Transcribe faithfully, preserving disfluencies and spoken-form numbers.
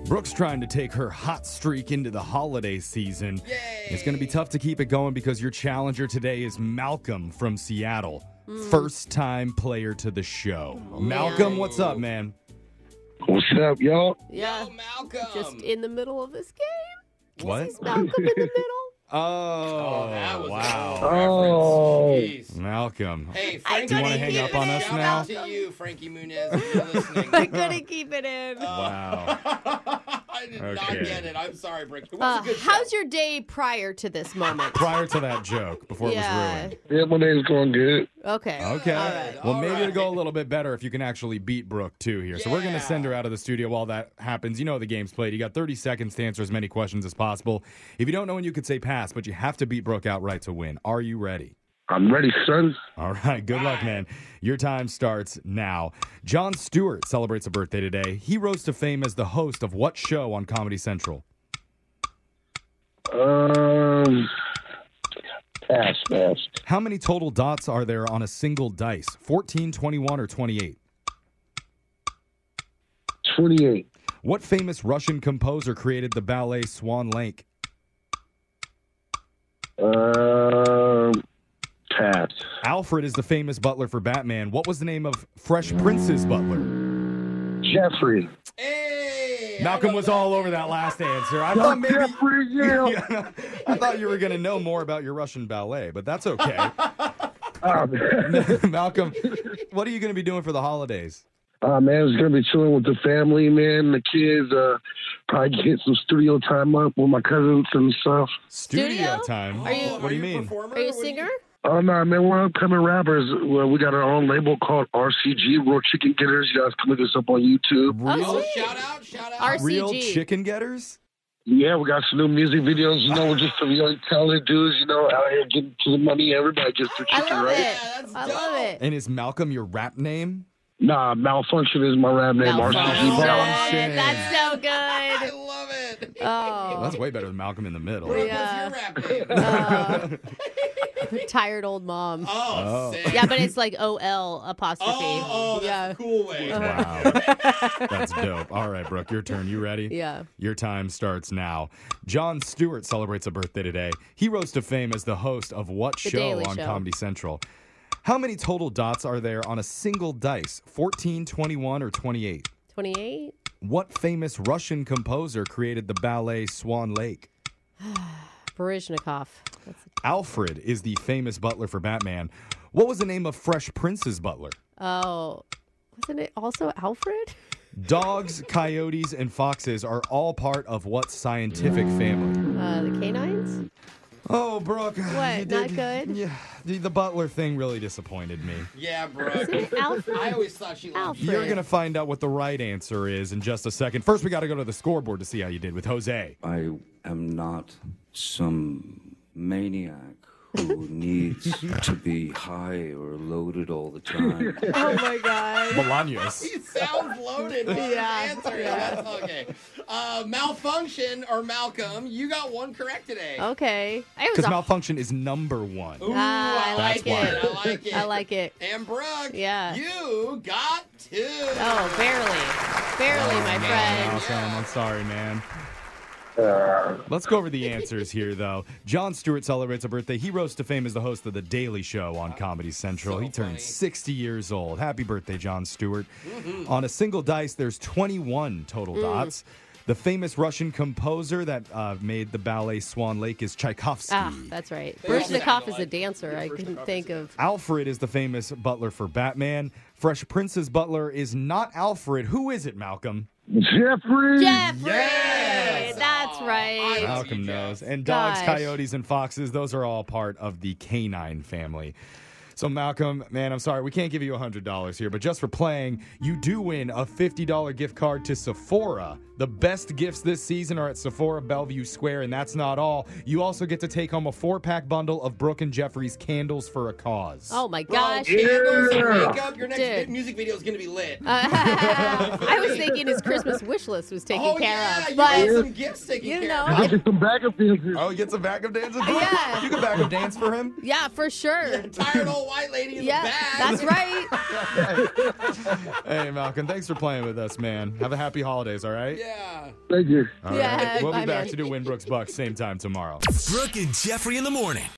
Brooke's trying to take her hot streak into the holiday season. Yay! It's going to be tough to keep it going because your challenger today is Malcolm from Seattle. Mm. First-time player to the show. Oh, Malcolm, man. What's up, man? What's up, y'all? Yeah, Yo, Malcolm. Just in the middle of this game. What? Is Malcolm in the middle? Oh, oh that was wow. Oh, Malcolm. Hey, Frankie, do you want to hang up on us Shout now? out to you, Frankie Muniz, if you're listening. I couldn't keep it in. Wow. I did Okay. not get it. I'm sorry, Frankie. It was Uh, a good show. how's your day prior to this moment? Prior to that joke, before Yeah. it was ruined. yeah, my day's going good. Okay. Okay. All right. Well, All maybe right. it'll go a little bit better if you can actually beat Brooke, too, here. So we're going to Yeah. send her out of the studio while that happens. You know the game's played. You got thirty seconds to answer as many questions as possible. If you don't know when you could say pass, but you have to beat Brooke outright to win. Are you ready? I'm ready, son. All right. Good luck, man. Your time starts now. Jon Stewart celebrates a birthday today. He rose to fame as the host of what show on Comedy Central? Um, pass, pass. How many total dots are there on a single dice? fourteen, twenty-one, or twenty-eight? twenty-eight. What famous Russian composer created the ballet Swan Lake? Um, pass. Alfred is the famous butler for Batman. What was the name of Fresh Prince's butler? Jeffrey. Hey! Malcolm was all over that last answer. I thought maybe Jeffrey, yeah. I thought you were going to know more about your Russian ballet, but that's okay. Oh, man. Malcolm, what are you going to be doing for the holidays? Uh, man, it's going to be chilling with the family, man, the kids. Uh, probably get some studio time up with my cousins and stuff. Studio, Studio? time. Are you- what do you a mean? performer? Are you a What do singer? Oh, no, man, we're upcoming rappers. Well, we got our own label called R C G, Real Chicken Getters. You guys can look us up on YouTube. Real, Oh, Oh, shout out, shout out. R C G. real chicken getters? Yeah, we got some new music videos. You know, we're just some young talented dudes, you know, out here getting to the money. Everybody gets their I chicken, love right? it. Yeah, that's I dope. love it. And is Malcolm your rap name? Nah, Malfunction is my rap name. R C G. Malfunction. Malfunction. That's so I good. love it. Oh. That's way better than Malcolm in the Middle. Brooke, Yeah. what's your rap name? Uh, tired old mom. Oh, Oh. sick. Yeah, but it's like O L apostrophe. Oh, oh, that's yeah. a cool way. Wow. That's dope. All right, Brooke, your turn. You ready? Yeah. Your time starts now. Jon Stewart celebrates a birthday today. He rose to fame as the host of what The show Daily on Show. Comedy Central? How many total dots are there on a single dice? fourteen, twenty-one, or twenty-eight? twenty-eight? What famous Russian composer created the ballet Swan Lake? Baryshnikov. That's Alfred is the famous butler for Batman. What was the name of Fresh Prince's butler? Oh, wasn't it also Alfred? Dogs, coyotes, and foxes are all part of what scientific family? Uh, the canines? Oh, Brooke. What, you not did- good? Yeah, the, the butler thing really disappointed me. Yeah, bro. Isn't it Alfred? I always thought she loved you. Alfred. You're going to find out what the right answer is in just a second. First, we got to go to the scoreboard to see how you did with Jose. I am not some maniac who needs to be high or loaded all the time. Oh my God. Bolaños. He sounds loaded. But Yeah, his answer. yeah. That's okay. Uh, malfunction or Malcolm, you got one correct today. Okay. I was Because a- malfunction is number one. Ooh, Ah, I I like like it. it. I like it. I like it. And Brooke, Yeah. you got two. Oh, barely. Barely, my friend. Awesome. I'm sorry, man. Uh, Let's go over the answers here, though. Jon Stewart celebrates a birthday. He rose to fame as the host of The Daily Show on Comedy Central. So he turned funny. sixty years old. Happy birthday, Jon Stewart. On a single dice, there's twenty-one total dots. The famous Russian composer that uh, made the ballet Swan Lake is Tchaikovsky. Ah, that's right. They all sound Baryshnikov is a alike. dancer. I couldn't think of. Alfred is the famous butler for Batman. Fresh Prince's butler is not Alfred. Who is it, Malcolm? Jeffrey. Jeffrey! Yes! That's Aw, right. I- Malcolm you, knows. Jeff. And dogs, Gosh. coyotes, and foxes, those are all part of the canine family. So, Malcolm, man, I'm sorry. We can't give you one hundred dollars here, but just for playing, you do win a fifty dollars gift card to Sephora. The best gifts this season are at Sephora Bellevue Square, and that's not all. You also get to take home a four-pack bundle of Brooke and Jeffrey's Candles for a Cause. Oh my Bro, gosh. candles and Yeah. makeup. Your next Dude. music video is going to be lit. Uh, I was thinking his Christmas wish list was taken oh, care yeah. of. You But got some gifts taken you care know. of. I'll get some backup dancers. Oh, you get some backup dancing? Yeah. You can backup dance for him? yeah, for sure. Tired old white lady in Yeah, the bag. that's right. Hey, Malcolm, thanks for playing with us, man. Have a happy holidays, all right? Yeah. Thank you. All Yeah, right. We'll bye, be back man. to do Winbrooks Bucks same time tomorrow. Brooke and Jeffrey in the morning.